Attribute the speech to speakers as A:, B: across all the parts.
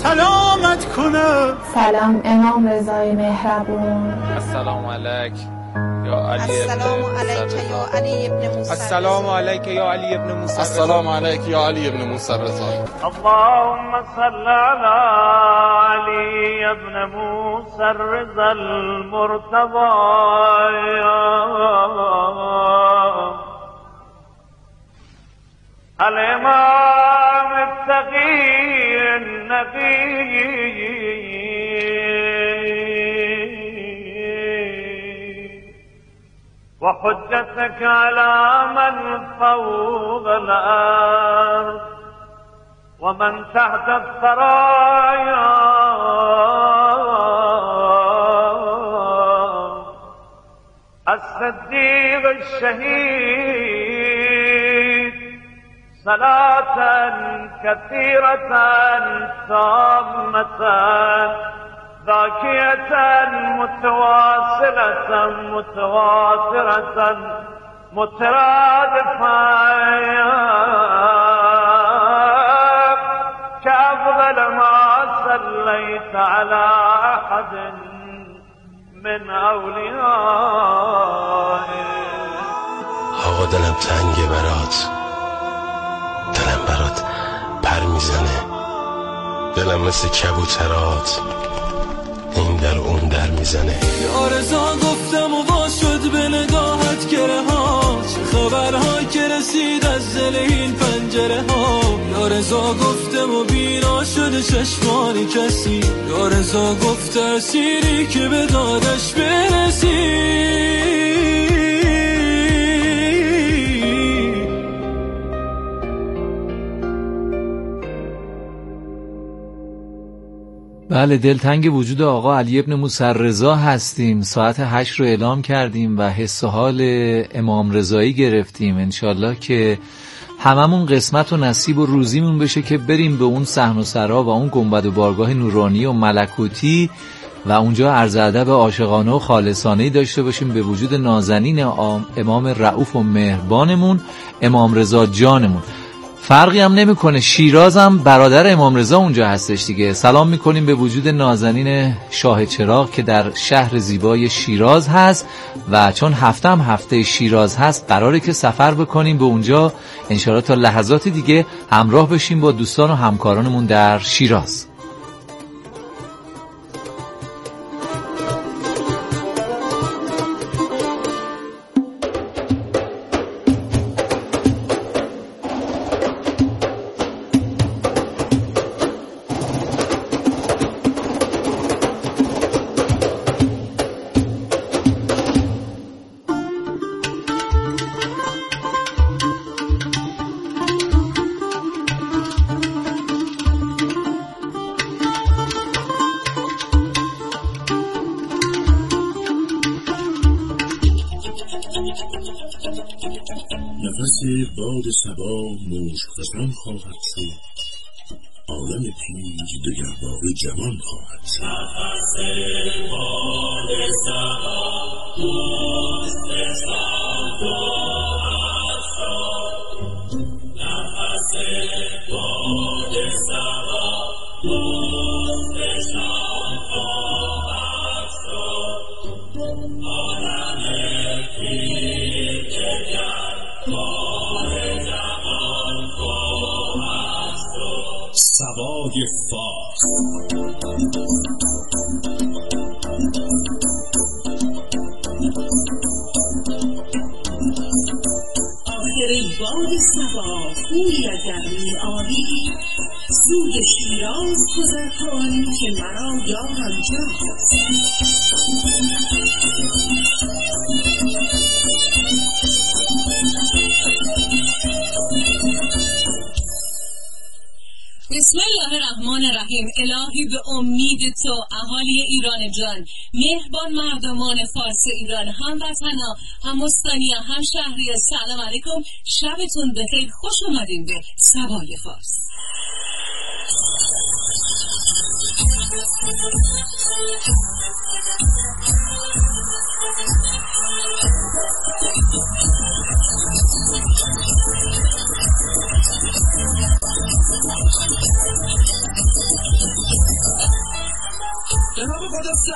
A: سلامت کنه.
B: سلام امام رضای مهربون.
C: السلام علیک یا علی
D: السلام علیک یا علی ابن موسی.
C: السلام علیک یا علی ابن موسی.
E: السلام علیک یا علی ابن موسی رضا.
F: اللهم صل علی علی ابن موسی رضا المرتضی. الامام التقی النقی وحجتك على من فوق الأرض ومن تحت الثرايا الصديق الشهيد صلاة كثيرة تامة ذاكية متواصلة متواترة مترادفة كأفضل ما صليت على أحد من أوليائه.
G: آقا دلم تنگه برات، دلم برات پر میزنه، دلم مثل کبوترات این در اون در میزنه.
H: آرزا گفتم و وا شد به نگاهت گره ها، چه خبرها که رسید از دل این پنجره ها. آرزا گفتم و بینا شد چشمانی کسی، آرزا گفت اسیری که به دادش برسی.
I: بله، دلتنگ وجود آقا علی ابن موسی رضا هستیم. ساعت 8 رو اعلام کردیم و حس و حال امام رضایی گرفتیم. انشالله که هممون قسمت و نصیب و روزیمون بشه که بریم به اون صحن و سرا و اون گنبد و بارگاه نورانی و ملکوتی و اونجا عرض ادب عاشقانه و خالصانه‌ای داشته باشیم به وجود نازنین امام رؤوف و مهربانمون امام رضا جانمون. فرقی هم نمیکنه، شیراز هم برادر امام رضا اونجا هستش دیگه. سلام میکنیم به وجود نازنین شاه چراغ که در شهر زیبای شیراز هست و چون هفته شیراز هست قراره که سفر بکنیم به اونجا انشاءالله تا لحظات دیگه همراه بشیم با دوستان و همکارانمون در شیراز.
J: نفس باد صبا موج خزان خواهد شد، عالم پیر دگرباره جوان خواهد شد.
K: نفس باد صبا موج خزان خواهد شد، نفس باد صبا موج خزان خواهد شد، عالم پیر دگرباره جوان خواهد شد.
J: سوای فارس
L: آخر ای باد صبا خوی اگر می آیی، سوی شیراز گذر کن که مرا یارم جاست.
M: بسم الله الرحمن الرحیم. الهی به امید تو اهالی ایران جان، مهربان مردمان فارس ایران، هموطنا، همستانیا، همشهریا، سلام علیکم، شبتون بخیر، خوش اومدین به سوای فارس.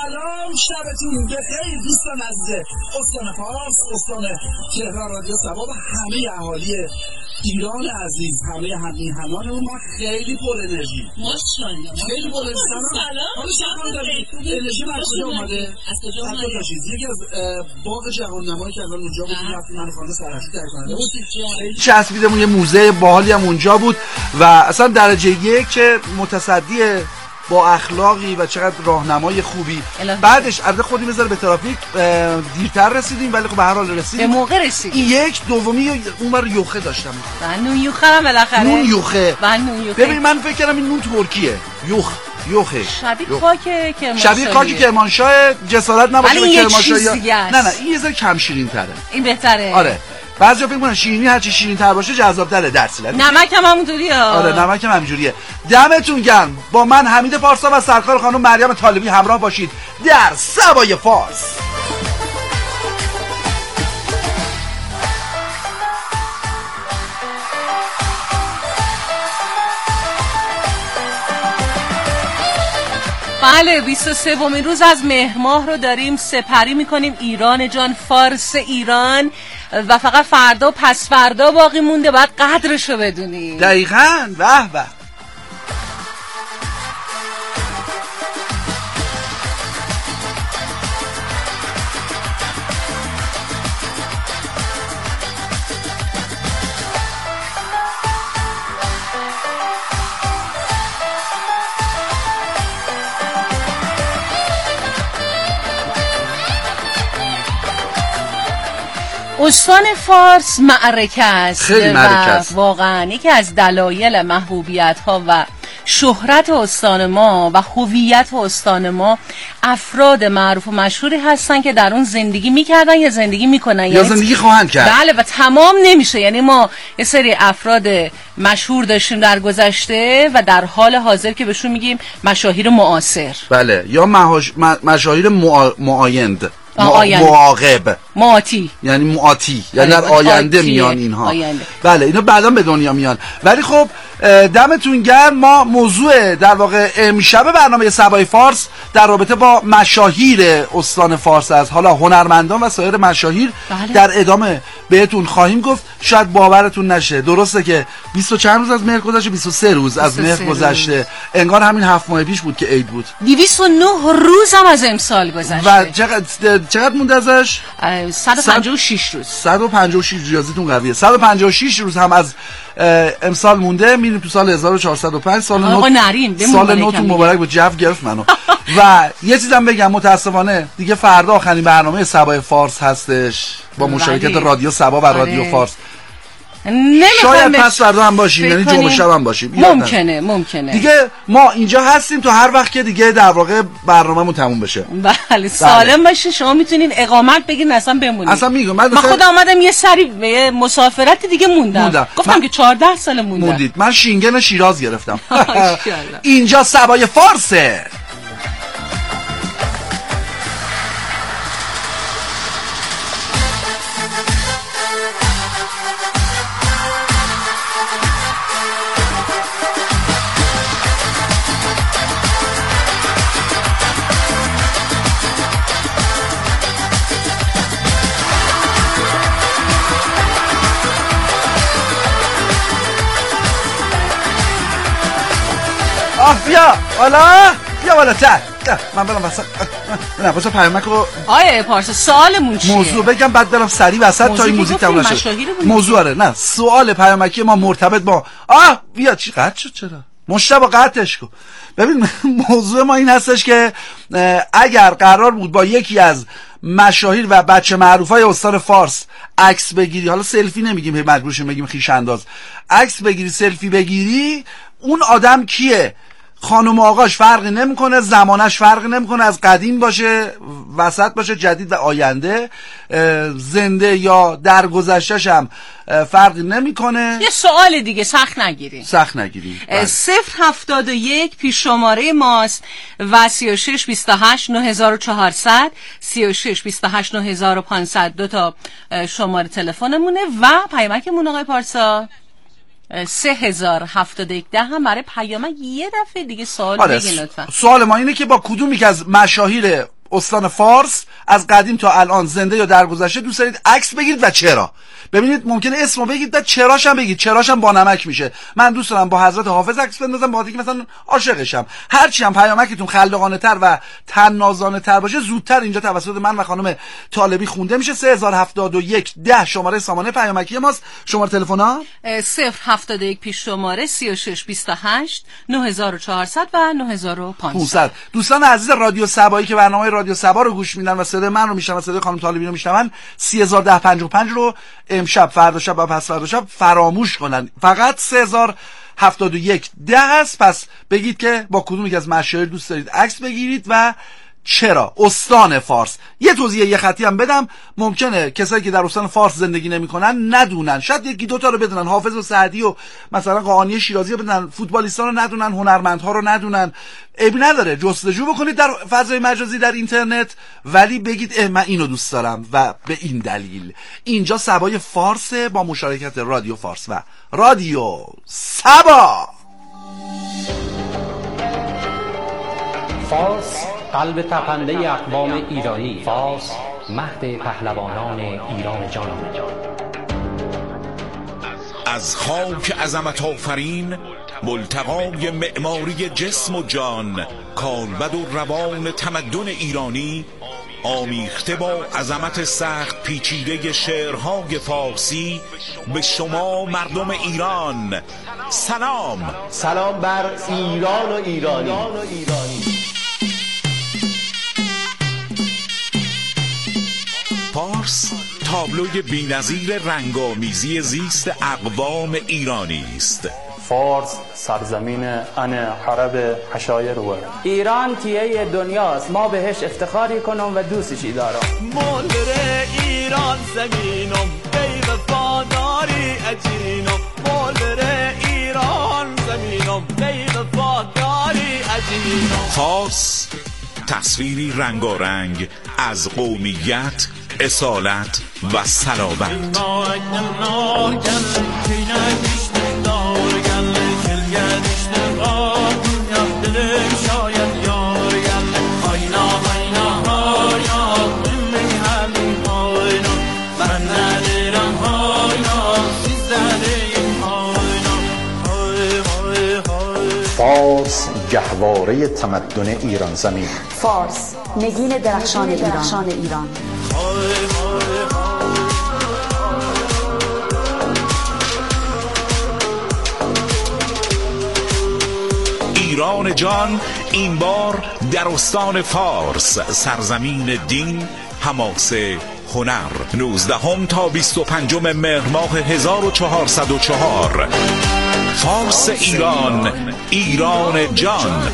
N: سلام، شبتون بخیر دوستان عزیز استان فارس، استان تهران، رادیو سبا و همه اهالی ایران عزیز، همه همراهانمون. ما خیلی پر انرژی،
M: ماشاءالله
N: خیلی پر انرژی. حالا شما دارید انرژی از کجا اومده؟ از کجا اومده؟ یکی از باغ جهان‌نمایی که الان اونجا بود، رفتیم من خانم سرحشی در کننده بود، خیلی
O: چسبیدمون. یه موزه باحالی هم اونجا بود و اصلا درجه یک که متصدی با اخلاقی و چقدر راهنمای خوبی. بعدش البته خودی بذاره به ترافیک دیرتر رسیدیم، ولی خب به هر حال رسیدیم،
P: به موقع رسیدیم.
O: یک دومی اونور یوخه داشتم.
P: نون یوخه هم بالاخره.
O: نون یوخه.
P: نون یوخه.
O: ببین من فکر کردم این نون ترکیه. یوخه.
P: شبیه
O: خاک کرمانشاه. جسارت نباشه به کرمانشاه. نه این یه ذره کم شیرین تره.
P: این بهتره.
O: آره. بعضیا فکر می‌کنن شیرینی هرچی شیرین‌تر باشه جذاب‌تره، درسی نداره.
P: نمک هم همونطوریه.
O: آره نمک هم همینجوریه. دمتون گرم. با من حمید پارسا و سرکار خانم مریم طالبی همراه باشید در سبای فارس.
P: بله 23مین روز از مهر ماه رو داریم سپری میکنیم. ایران جان، فارس ایران، و فقط فردا و پس فردا باقی مونده، باید قدرشو بدونی.
O: دقیقاً. به به.
P: استان فارس معرکه است،
O: خیلی معرکه است.
P: واقعا یکی از دلایل محبوبیت ها و شهرت استان ما و هویت استان ما افراد معروف و مشهوری هستن که در اون زندگی میکردن یا زندگی میکنن
O: یا زندگی خواهند کرد.
P: بله و تمام نمیشه. یعنی ما یه سری افراد مشهور داشتیم در گذشته و در حال حاضر که بهشون میگیم مشاهیر معاصر.
O: بله یا مشاهیر معایند، معاقب،
P: معاتی،
O: یعنی معاتی، یعنی در آینده میان اینها.
P: آینده.
O: بله اینا بعدا به دنیا میان. ولی خب دمتون گرم. ما موضوع در واقع امشب برنامه سبای فارس در رابطه با مشاهیر استان فارس است. حالا هنرمندان و سایر مشاهیر در ادامه بهتون خواهیم گفت. شاید باورتون نشه، درسته که 20 چند روز از مهر گذشته، 23 روز از مهر گذشته، انگار همین 7 ماه پیش بود که عید بود.
P: 209 روز هم از امسال گذشته.
O: و چقدر مونده ازش؟
P: 156 روز.
O: 156 ریاضیتون قویه. 156 روز هم از امسال مونده. میریم تو سال 1405. سال نوتون مبارک بود. جو گرفت منو. و یه چیزم بگم، متاسفانه دیگه فردا آخرین برنامه سبای فارس هستش با مشارکت رادیو سبا و رادیو فارس. شاید پس فردا هم باشیم، یعنی جمعه شب هم باشیم.
P: ممکنه
O: دیگه ما اینجا هستیم تا هر وقت که دیگه در واقع برنامه‌مون تموم بشه.
P: بله سالم باشین. شما میتونین اقامت بگیرین اصلا بمونید.
O: اصلا میگم من
P: خودم اومدم یه سری مسافرت دیگه موندم. گفتم که 14 سال
O: موندید. من شینگن شیراز گرفتم. اینجا سبای فارسه. بیا بالا تر. من برم وسط. نه واسه پیامک رو
P: آیه پارسا سوالمون چیه؟
O: موضوع بگم بعد برم سریع وسط تا این موزیک تموم نشه. موضوع آره نه سوال پیامکی ما مرتبط با بیا چی قطع شد؟ چرا مشتبه قطعش کن. ببین موضوع ما این هستش که اگر قرار بود با یکی از مشاهیر و بچه معروفای استان فارس عکس بگیری، حالا سلفی نمیگیم مجبورشیم بگیم خویش انداز، عکس بگیری، سلفی بگیری، اون آدم کیه؟ خانم و آقاش فرقی نمیکنه، زمانش فرقی نمیکنه، از قدیم باشه، وسط باشه، جدید و آینده، زنده یا در گذشته‌ش هم فرقی نمیکنه.
P: یه سوال دیگه سخت نگیریم.
O: 071
P: پیش شماره ماست و 36 28 9400 36 28 9500 دو تا شماره تلفنمونه و پیامکمون آقای پارسا 3071 هم برای پیامک. یه دفعه دیگه سوال بگین لطفا.
O: سوال ما اینه که با کدوم یک از مشاهیر استان فارس از قدیم تا الان زنده یا درگذشته دوست دارید عکس بگیرید و چرا؟ ببینید ممکنه اسمو بگید و چراش هم بگید. چراش هم با نمک میشه. من دوست دارم با حضرت حافظ عکس بندازم، با اینکه مثلا عاشقشم. هرچی هم پیامکتون خلاقانه تر و طنازانه تر باشه زودتر اینجا توسط من و خانم طالبی خونده میشه. 3071 10 شماره سامانه پیامکی ماست. شماره تلفن ها
P: 071 پیش شماره 3628 9400 و 9500.
O: دوستان عزیز رادیو صبایی که برنامه رادیو صبا رو گوش میدن و صدای من رو میشنون و صدای خانم طالبی رو میشنون 3001055 رو امشب، فردا شب و پس فردا شب فراموش کنن. فقط 3071 10 هست. پس بگید که با کدوم یک از مشاهیر دوست دارید عکس بگیرید و چرا. استان فارس. یه توضیح یه خطی هم بدم، ممکنه کسایی که در استان فارس زندگی نمی‌کنن ندونن، شاید یکی دوتا رو بدونن، حافظ و سعدی و مثلا قاآنی شیرازی رو بدونن، فوتبالیستان رو ندونن، هنرمندها رو ندونن. عیبی نداره، جستجو بکنید در فضای مجازی در اینترنت، ولی بگید من اینو دوست دارم و به این دلیل. اینجا صبای فارس با مشارکت رادیو فارس و رادیو صبا.
Q: فارس قلب تپنده اقوام ایرانی، فارس مهد پهلوانان ایران جان.
J: از خاک عظمت آفرین، ملتقای معماری جسم و جان، کالبد و روان تمدن ایرانی، آمیخته با عظمت سخت پیچیده شعرهای فارسی، به شما مردم ایران سلام.
Q: سلام بر ایران و ایرانی.
J: فارس تابلوی بی‌نظیر رنگامیزی زیست اقوام ایرانی است.
R: فارس سرزمین عرب حشایر و
S: ایران تیه دنیاست، ما بهش افتخاری کنم و دوستشی دارم.
H: مولر ایران زمینم ای وفاداری اجینم، مولر ایران زمینم ای وفاداری اجینم.
J: فارس تصویری رنگارنگ از قومیت، اصالت و صلابت.
T: فارس گهواره تمدن ایران زمین.
U: فارس نگین درخشان ایران.
J: ایران جان این بار در استان فارس، سرزمین دین، حماسه، هنر. 19 تا 25 مهر ماه 1404. فارس ایران، ایران جان.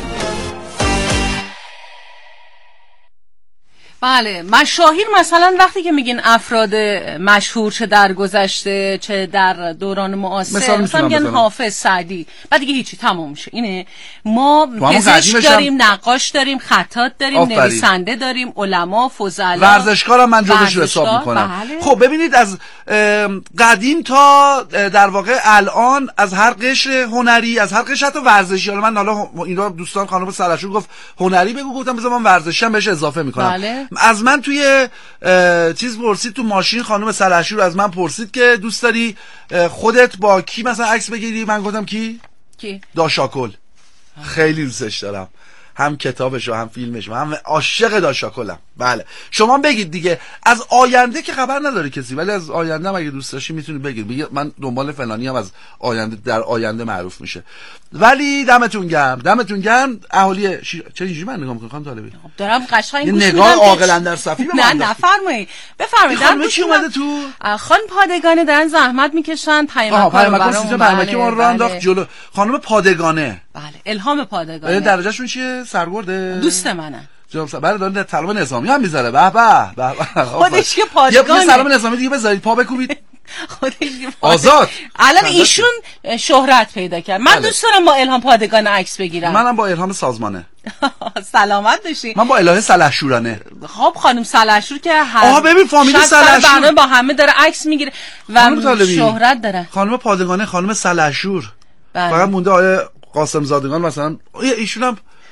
P: بله، مشاهیر مثلا وقتی که میگین افراد مشهور، چه در گذشته چه در دوران معاصر، مثلا میگن حافظ، سعدی، بعد دیگه هیچی، تموم میشه. اینه ما پزشک داریم، نقاش داریم، خطاط داریم، نویسنده داریم، علما، فضلا،
O: ورزشکارم من جزش رو حساب میکنم. بله. خب ببینید از قدیم تا در واقع الان، از هر قشر هنری، از هر قشر حتی ورزشی، حالا اینا دوستان خانم سلحشور گفت هنری بگو، گفتم بذار من ورزشی هم بهش اضافه میکنم.
P: بله.
O: از من توی چیز پرسید، تو ماشین خانم سلحشور از من پرسید که دوست داری خودت با کی مثلا عکس بگیری؟ من گفتم کی؟ داشاکل. خیلی دوستش دارم، هم کتابشو هم فیلمشو، هم عاشق داشاکلم. بله شما بگید دیگه. از آینده که خبر نداره کسی، ولی از آینده هم اگه دوست داشتی میتونی بگید من دنبال فلانی هم از آینده، در آینده معروف میشه. ولی دمتون گرم اهالی چه اینجوری من نگاه میکنم خانم طالبی؟
P: دارم قشنگ گوش میدم.
O: نگاه عاقلانه در صفی به
P: من نفرمایید، بفرمایید.
O: خانم چی اومده تو؟
P: خانم پادگانه دارن زحمت میکشن، پیامک رو
O: ما رو انداخت جلو. خانم پادگانه،
P: بله، الهام پادگانه.
O: درجهشون چیه؟ سرگرده؟
P: دوست منه.
O: برای دارن طلب نظامی هم میذاره. به به
P: خودش که پادگانه.
O: یه سلام نظامی دیگه بذارید، پا بکوبید.
P: خودش
O: آزاد.
P: الان ایشون شهرت پیدا کرد. من دوست دارم با الهام پادگانه عکس بگیرم.
O: منم با الهام سازمانه.
P: سلامت باشی.
O: من با الهه سلحشورانه.
P: خب خانم سلحشور که هر
O: ببین فامیل سلحشور
P: با همه داره عکس میگیره و شهرت داره.
O: خانم پادگانه، خانم سلحشور. فقط مونده آقای قاسم زادگان مثلا، ایشون هم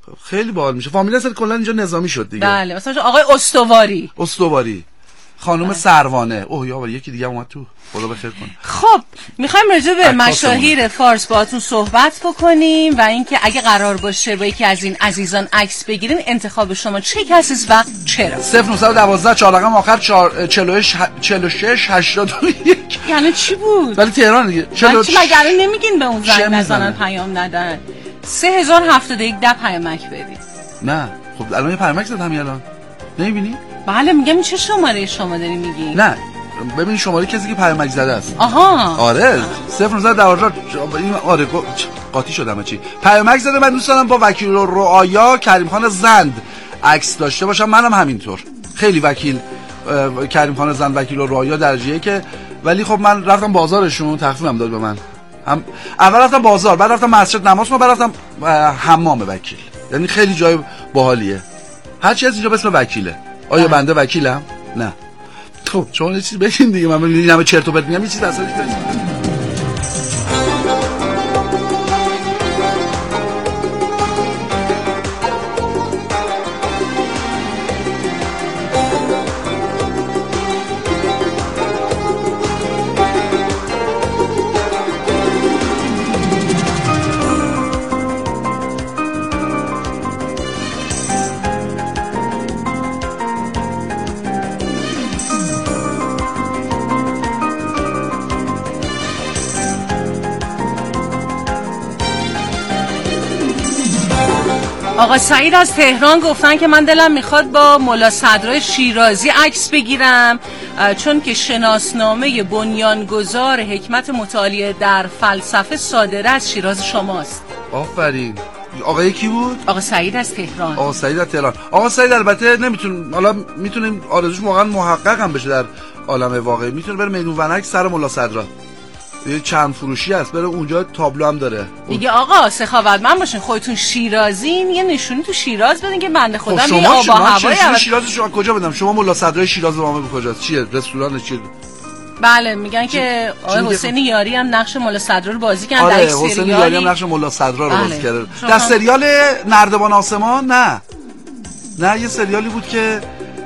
O: خیلی باحال میشه. فامیل اصلا کلا اینجا نظامی شد دیگه.
P: بله مثلا آقای استواری،
O: خانم سروانه. اوه یا یکی دیگه اومد تو، خدا بخیر کنه.
P: خب میخوایم راجع به مشاهیر فارس باهاتون صحبت بکنیم و اینکه اگه قرار باشه با یکی از این عزیزان عکس بگیرین انتخاب شما چه کسی است و چرا؟
O: 0912 4 رقم آخر 46 81.
P: یعنی چی بود؟
O: ولی تهران دیگه.
P: چی مگر نمیگین به اون زنگ نزنن پیام ندن؟ 3071 10 پیامک بدید.
O: نه خب الان یه پیامک زدم همین الان. نمیبینی؟
P: بله میگم چه شماره شما داری میگی؟
O: نه ببین شماره کسی که پیامک زده است.
P: آها
O: آره 0912 این آره قاطی شدم چی پیامک زده. من دوست دارم با وکیل رعایا کریم خان زند عکس داشته باشم. منم همینطور خیلی وکیل کریم خان زند وکیل رعایا درجه‌ای که، ولی خب من رفتم بازارشون تخفیفم داد به من. هم اول رفتم بازار، بعد رفتم مسجد نماز، بعد رفتم حمام وکیل. یعنی خیلی جای باحالیه. هر چی از اینجا به اسم وکیله. آیا بنده وکیلم؟ نه. خب شما یه چیزی بگین دیگه، من این همه چرت و پرت میگم، یه چیز اصلا
P: آقا سعید از تهران گفتن که من دلم میخواد با مولا صدرای شیرازی عکس بگیرم چون که شناسنامه بنیانگذار حکمت مطالعه در فلسفه صادره از شیراز شماست.
O: آفرین. آقا کی بود؟
P: آقا سعید از تهران.
O: آقا سعید از تهران. آقا سعید البته نمیتون، حالا میتونیم آرزوش واقعا محقق هم بشه در عالم واقعی. میتونه بره میدون ونک سر مولا صدرا، یه چند فروشی هست، بره اونجا تابلو هم داره
P: دیگه. آقا سخاوتمند باشین، خودتون شیرازین، یه نشونی تو شیراز بدین که بنده خدا
O: خب
P: می آب و هوای
O: شیراز شما کجا بدم؟ شما مولا صدرای شیراز رو کجاست؟ چیه رستوران چیه؟
P: بله میگن که آقای حسین یاری هم نقش مولا صدرا رو بازی کردن در
O: سریالی. حسین یاری هم نقش مولا صدرا رو بازی کرده در سریال نردبان آسمان. نه یه سریالی بود که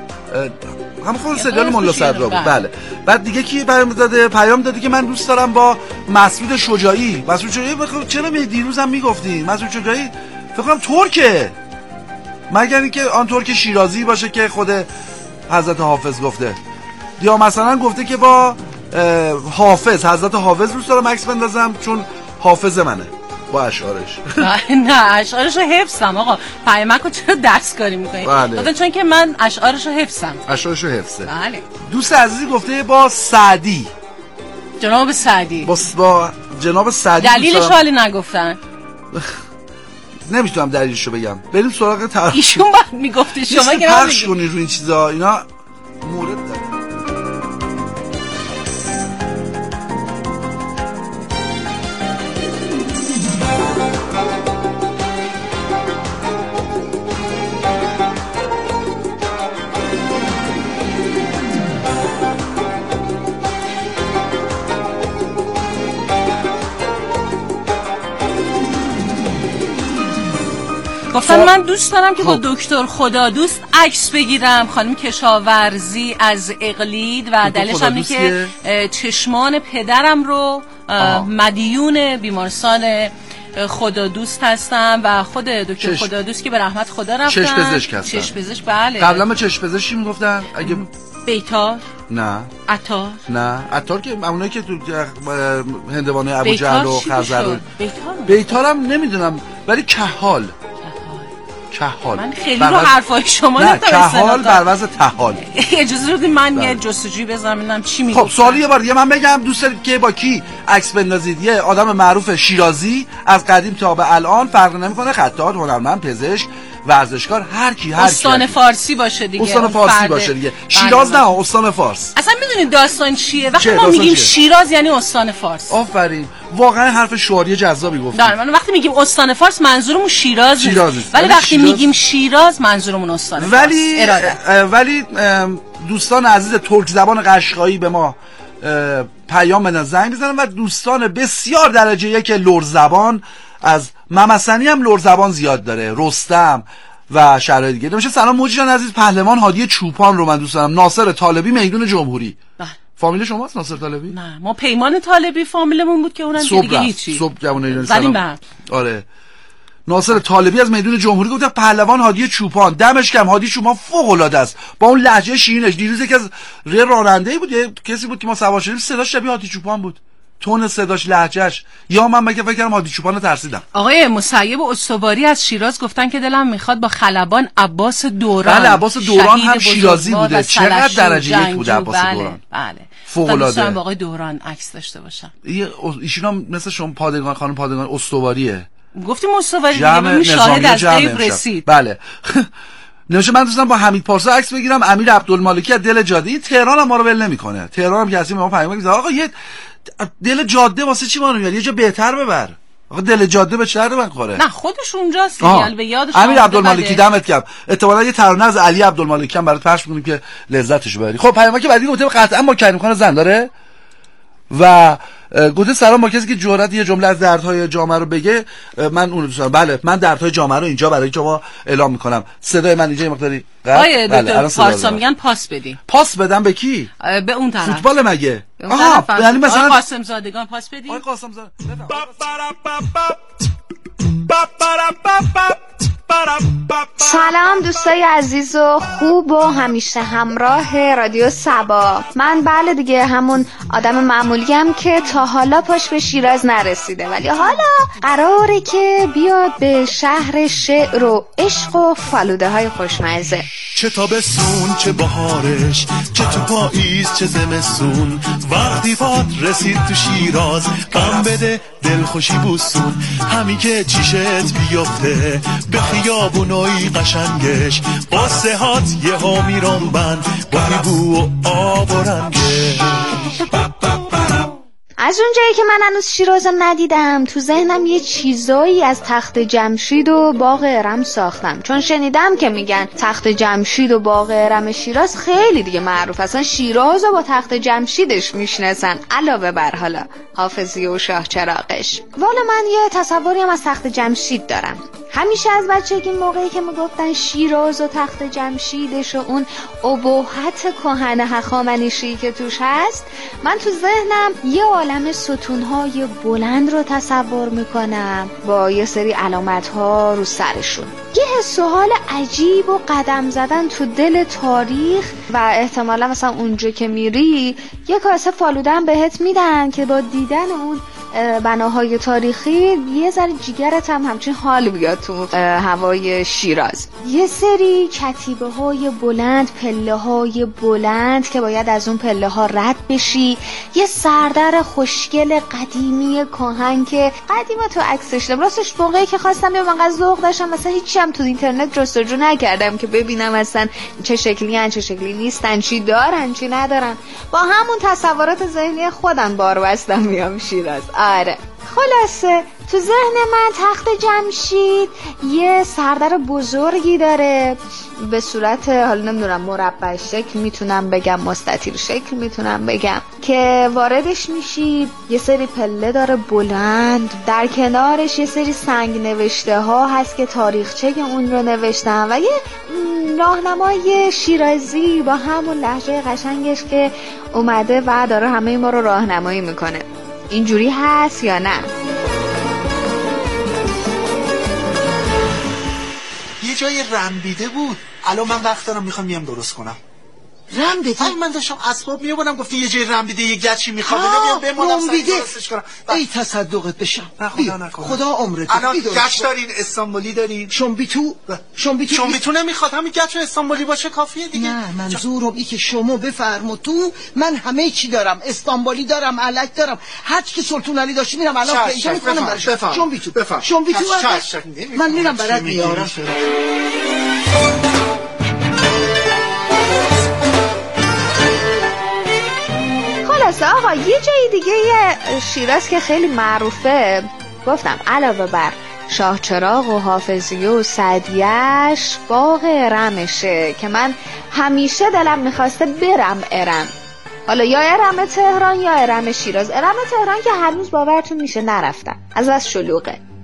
O: هم خود سریال مولا صدرا بود. بله. بعد دیگه کی پیام داده که من دوست دارم با مسعود شجاعی. چرا دیروز هم میگفتی مسعود شجاعی فکر کنم ترکه، مگر اینکه آن ترک شیرازی باشه که خود حضرت حافظ گفته، یا مثلا گفته که با حضرت حافظ دوست دارم عکس بندازم چون حافظ منه با اشعارش.
P: نه اشعارش رو حفظم آقا. پیامک رو چرا دستکاری میکنی؟
O: بله.
P: چون که من اشعارش رو حفظم.
O: اشعارش رو حفظه.
P: بله.
O: دوست عزیزی گفته با سعدی.
P: جناب سعدی.
O: با جناب سعدی.
P: دلیلش حالی نگفتن.
O: نمیتونم دلیلش رو بگم. بریم سراغ طرف.
P: ایشون وقت میگفته شما که
O: پخش کنی رو این چیزا، اینا مورد داره.
P: گفتن من دوست دارم که با دکتر خدادوست عکس بگیرم. خانم کشاورزی از اقلید و دلش هم که چشمان پدرم رو مدیون بیمارستان خدادوست هستم و خود دکتر خدادوست که به رحمت خدا رفتن.
O: چشم پزشک هستن.
P: چشم پزشک. بله.
O: قبلا ما چشم پزشکی میگفتن. اگه
P: بیتار؟
O: نه.
P: عطار؟
O: نه عطار که اونایی که تو هندوانه ابوجهل و خزر و بیتارم نمیدونم، ولی کحال.
P: من خیلی رو حرفای شما
O: نمیتونم. کحال بر وزن تحال.
P: اجازه بدید من یه جستجوی بزنم ببینم چی میگه.
O: خب سوالی یه بار دیگه من بگم، دوست دارید که با کی عکس بندازید؟ یه آدم معروف شیرازی از قدیم تا به الان فرق نمیکنه، خطاط، هنرمند، پزشک، ورزشکار، هر کی
P: استان فارسی باشه دیگه.
O: استان فارسی باشه دیگه. شیراز نه، استان فارس.
P: اصلا میدونید داستان چیه؟ وقتی ما میگیم شیراز یعنی استان فارس.
O: آفرین. واقعا حرف شعاری جذابی گفتید.
P: من وقتی میگیم استان فارس منظورمون شیراز نیست. ولی وقتی میگیم شیراز منظورمون استان فارس.
O: ولی دوستان عزیز ترک زبان قشقایی به ما پیام بدن، زنگ بزنن، و دوستان بسیار درجه یک لور زبان از ممسنی هم لور زبان زیاد داره، رستم و شعرهای دیگه. نمیشه سلام موجی جان عزیز، پهلوان هادی چوپان رو من دوست دارم. ناصر طالبی میدون جمهوری. فامیل شماست ناصر طالبی؟
P: نه ما پیمان طالبی فامیلمون بود که اونم دیگه هیچی.
O: صبح جوون ایرانی سلام. آره ناصر طالبی از میدون جمهوری گفت پهلوان هادی چوپان. دمش گرم، هادی چوپان فوق العاده است با اون لهجه شیرینش. دیروز یکی از راننده‌ای بود، کسی بود که ما سوار شدیم صداش شبیه هادی چوپان بود، تون صداش، لهجهش. یا من مگه فکر کردم هادی چوپان رو ترسیدم.
P: آقای مسیب استواری از شیراز گفتن که دلم میخواد با خلبان عباس دوران.
O: بله عباس دوران هم شیرازی بوده. چقدر درجه یک بوده عباس دوران.
P: بله
O: فوق العاده.
P: با آقای دوران عکس داشته باشم.
O: ایشون هم مثل شما پادگان خانم پادگان استواریه.
P: گفتیم استواری دیگه، ببین شاهد از غیب رسید.
O: بله نمیشه من دوستم با حمید پارسا عکس بگیرم. امیر عبدالمالکی از دل جاده. این تهران هم ما رو ول نمیکنه. تهران هم کسی ما پیام میده آقا یه دل جاده واسه چی ما رو میاری؟ یه جا بهتر ببر. آقا دل جاده به چه درد بخوره؟
P: نه خودش اونجاست دیگه، به یادش.
O: امیر عبدالمالکی دمت گرم. احتمالاً یه ترانه از علی عبدالمالکی هم برات پخش می‌کنیم که لذتش ببری. خب پیامک بعدی گفته قطعا با کریم خان زن داره و گفته سلام با کسی که جرأت یه جمله از دردهای جامعه رو بگه من اون رو دوست دارم. بله من دردهای جامعه رو اینجا برای شما اعلام میکنم. صدای من اینجا یه مقداری
P: آیه دکتر فارسا میگن پاس بدی.
O: پاس بدم به کی؟
P: به اون طرف.
O: فوتبال مگه؟
P: آها یعنی مثلا قاسم زادگان پاس بدی.
O: آقای قاسم زاده
A: سلام دوستای عزیز و خوب و همیشه همراه رادیو صبا. من بله دیگه همون آدم معمولیم که تا حالا پاش به شیراز نرسیده، ولی حالا قراره که بیاد به شهر شعر و عشق و فالوده های خوشمزه.
V: چه تابستون چه بهارش، چه تو پاییز چه زمستون، وقتی پات رسید تو شیراز غم بده دلخوشی بوسون. همین که چیشت بیافته به خیابونای قشنگش، قصه هات یه ها میرم بند با بو و آب و رنگش.
A: از اونجایی که من هنوز شیراز رو ندیدم تو ذهنم یه چیزایی از تخت جمشید و باغ ارم ساختم، چون شنیدم که میگن تخت جمشید و باغ ارم شیراز خیلی دیگه معروف هستن، شیراز رو با تخت جمشیدش میشناسن علاوه بر حالا حافظیه و شاه چراغش. والا من یه تصوری هم از تخت جمشید دارم. همیشه از بچگی موقعی که میگفتن شیراز و تخت جمشیدش و اون ابهت کهن هخامنشی که توش هست، من تو ذهنم یه عالم ستونهای بلند رو تصور میکنم با یه سری علامتها رو سرشون. یه حس و حال عجیب و قدم زدن تو دل تاریخ و احتمالا مثلا اونجا که میری یه کاسه فالوده هم بهت میدن که با دیدن اون بناهای تاریخی یه ذره جیگرت هم همچین حال بیاد تو هوای شیراز. یه سری کتیبه های بلند، پله های بلند که باید از اون پله ها رد بشی، یه سردر خوشگل قدیمی کهن که قدیما تو عکسش دارم. راستش موقعی که خواستم یه انقدر ذوق داشتم مثلا هیچی هم تو اینترنت جستجو نکردم که ببینم اصلا چه شکلی ان چه شکلی نیستن، چی دارن چی ندارن. با همون تصورات ذهنی خودم بار بستم میام شیراز. آره خلاصه تو ذهن من تخت جمشید یه سردر بزرگی داره به صورت حالا نمیدونم مربع شکل میتونم بگم، مستطیل شکل میتونم بگم، که واردش میشی. یه سری پله داره بلند، در کنارش یه سری سنگ نوشته ها هست که تاریخچه اون رو نوشتن و یه راهنمای شیرازی با همون لهجه قشنگش که اومده و داره همه ما رو راهنمایی میکنه. اینجوری هست یا نه؟
N: یه جای رنبیده بود، الان من وقت دارم میخوام میام درست کنم. رنبیده؟ من داشتم اسباب میابونم گفتی یه جای رنبیده یه گچی میخواد میام بمونم سعی درستش کنم. ای تصدقت بشم. خدا نکنه. خدا عمرت. الان گچ دارین استانبولی دارین؟ شنبیتو نمیخواد، همین گچ استانبولی باشه کافیه دیگه.
W: نه منظورم این که شما بفرمو تو، من همه چی دارم، استانبولی دارم، علک دارم، هر چی که سلطان علی داشت میرم الان پیدا میکنم براش. شنبیتو من میرم برات میارم.
A: خلاصه آقا یه جای دیگه شیراز که خیلی معروفه، گفتم علاوه بر شاه چراغ و حافظیه و سعدیش، باغ ارمشه که من همیشه دلم میخواسته برم ارم. حالا یا ارم تهران یا ارم شیراز. ارم تهران که هنوز باورتون میشه نرفتم، از بس شلوغه.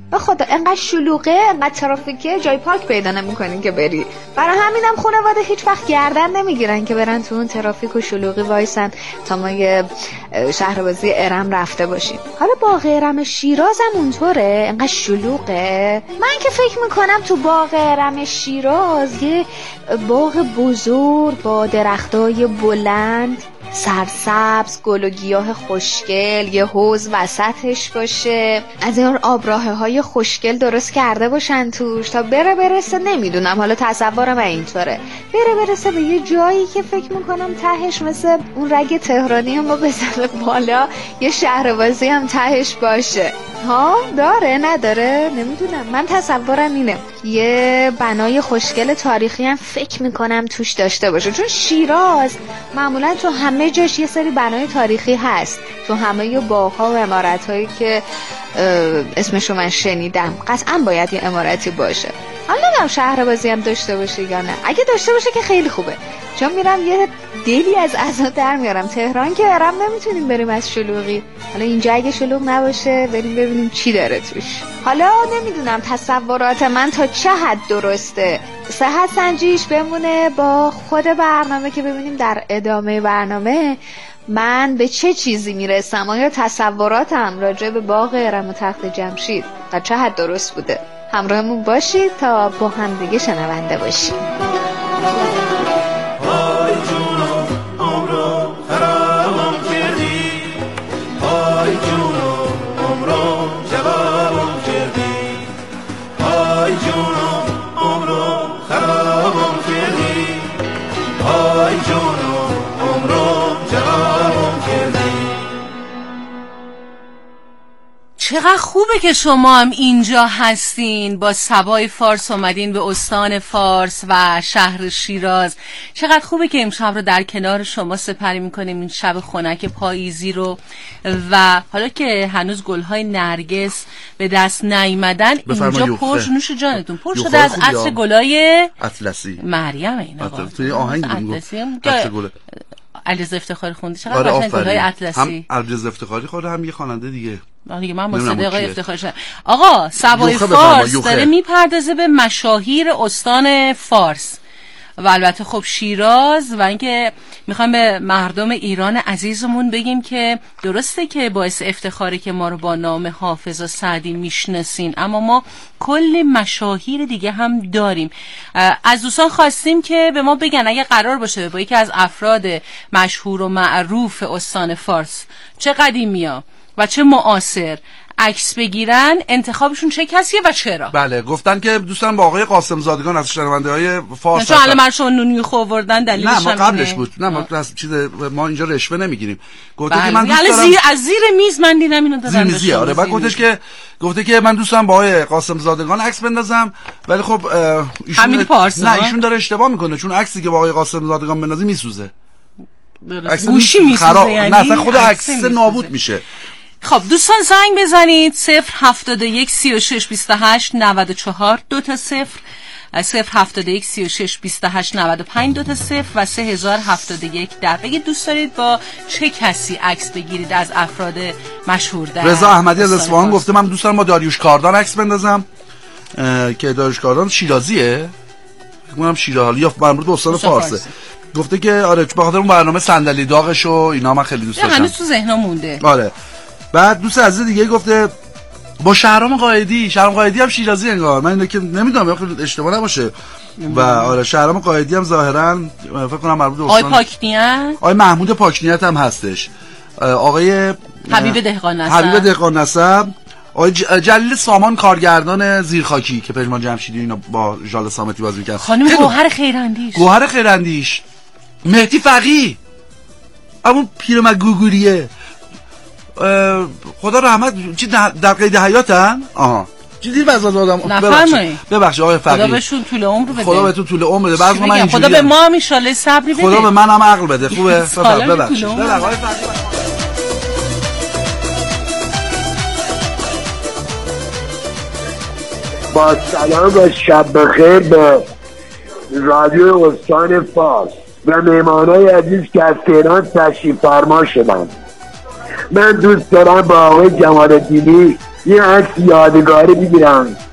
A: به خدا انقدر شلوغه، انقدر ترافیکه، جای پارک پیدا نمی‌کنی که بری. برای همینم خانواده هیچ وقت گردن نمیگیرن که برن تو اون ترافیک و شلوغی وایسن تا ما یه شهربازی ارم رفته باشیم. حالا باغ ارم شیراز هم اونطوره، انقدر شلوغه. من که فکر میکنم تو باغ ارم شیراز یه باغ بزرگ با درختای بلند، سرسبز، گل و گیاه خوشگل، یه حوض وسطش باشه، از این آبراهه‌های خوشگل درست کرده باشن توش تا برسه نمیدونم، حالا تصورم اینطوره، برسه به یه جایی که فکر میکنم تهش مثل اون رگ تهرانی هم بزنه بالا، یه شهربازی هم تهش باشه. ها داره نداره نمیدونم، من تصورم اینه یه بنای خوشگل تاریخی هم فکر میکنم توش داشته باشه، چون شیراز معمولا تو همه جاش یه سری بنای تاریخی هست، تو همه باغ‌ها و عمارت‌هایی که اسمشو من شنیدم قطعا باید یه عمارتی باشه. حالا نمیدونم شهربازی هم داشته باشه یا نه، اگه داشته باشه که خیلی خوبه، چون میرم یه دلی از عزا در میارم. تهران که ارم نمیتونیم بریم از شلوغی، حالا اینجا اگه شلوغ نباشه بریم ببینیم چی داره توش. حالا نمیدونم تصورات من تا چه حد درسته، صحت سنجیش بمونه با خود برنامه که ببینیم در ادامه برنامه من به چه چیزی میرسم، آیا تصوراتم راجع به باغ ارم و تخت جمشید تا چه حد درست بوده. همراهمون باشید تا با هم دیگه شنونده باشیم.
P: چقدر خوبه که شما هم اینجا هستین، با سبای فارس اومدین به استان فارس و شهر شیراز. چقدر خوبه که امشب رو در کنار شما سپری میکنیم، این شب خنک پاییزی رو. و حالا که هنوز گلهای نرگس به دست نیامدن، اینجا پرش نوش جانتون پر شده از عطر گلای
O: اطلسی
P: مریم. اینا
O: توی آهنگ
P: گل علیرضا افتخاری خوندی، چقدر قشنگ گلهای اطلسی.
O: هم علیرضا افتخاری خورده، هم یه خواننده دیگه
P: من با صدای آقای افتخاری شدم. آقا سبای فارس داره میپردازه به مشاهیر استان فارس و البته خب شیراز، و اینکه میخوایم به مردم ایران عزیزمون بگیم که درسته که باعث افتخاری که ما رو با نام حافظ و سعدی میشناسین، اما ما کلی مشاهیر دیگه هم داریم. از دوستان خواستیم که به ما بگن اگه قرار باشه با یکی از افراد مشهور و معروف استان فارس، چه قدیمی‌ها و چه معاصر، عکس بگیرن، انتخابشون چه کسیه و چرا؟
O: بله گفتن که دوستان با آقای قاسم زادگان از شنونده‌های فارس،
P: چون الان شما نونی خوردن دلیلش
O: نه ما قبلش بود، نه ما ما اینجا رشوه نمیگیریم. گفته که من دوست دارم
P: از زیر میز من دیدم اینو دادن
O: میزیه. آره بعد گفته که من دوست دارم با آقای قاسم زادگان عکس بندازم، ولی خب ایشون نه ایشون داره اشتباه میکنه، چون عکسی که با آقای قاسم زادگان بندازی میسوزه،
P: گوشی میسوزه، یعنی
O: نه اصلا خود عکس نابود میشه.
P: خب دوستان زنگ بزنید 071 36 28 94 2 تا 0 071 36 28 95 2 تا 0 و 3071 در. بگید دوست دارید با چه کسی عکس بگیرید از افراد مشهور در.
O: رضا احمدی از اصفهان گفته من دوست دارم با داریوش کاردان عکس بندازم، که داریوش کاردان شیرازیه، فکر کنم شیراز یا مربوط به استان فارسه. گفته که آره به خاطر اون برنامه صندلی داغش و اینا من خیلی دوست داشتم،
P: هنوز تو ذهنم مونده.
O: آره بعد دوست عزیز دیگه گفته با شهرام قائدی هم شیرازی انگار، من اینو که نمیدونم یا اشتباه نباشه. و آره شهرام قائدی هم ظاهرا فکر کنم مربوط به
P: آقای پاکنیت،
O: آقای محمود پاکنیت هم هستش، آقای
P: حبیب
O: دهقان نسب، آقای جلیل سامان کارگردان زیرخاکی که پژمان جمشیدی اینا با ژال صامتی بازی می‌کرد،
P: خانم گوهر خیراندیش،
O: مهدی فقیه، همون پیرمرد گوگوریه، خدا رحمت، چی در قید حیاتن؟ آها چی دیر بعض از آدم ببخشید آقای فقیه،
P: خدا بهشون طول عمر بده،
O: خدا بهتون طول عمر بده، بعضی من اینجوریه،
P: خدا به ما هم ان شاء الله صبری بده،
O: خدا به منم عقل بده. خوبه ببخشید آقای فقیه.
B: با سلام و شب بخیر به رادیو استان فارس و مهمانای عزیز که از تهران تشریف فرما شدند. من دوست دارم با آقای جمال الدینی یه عکس یادگاری بگیرم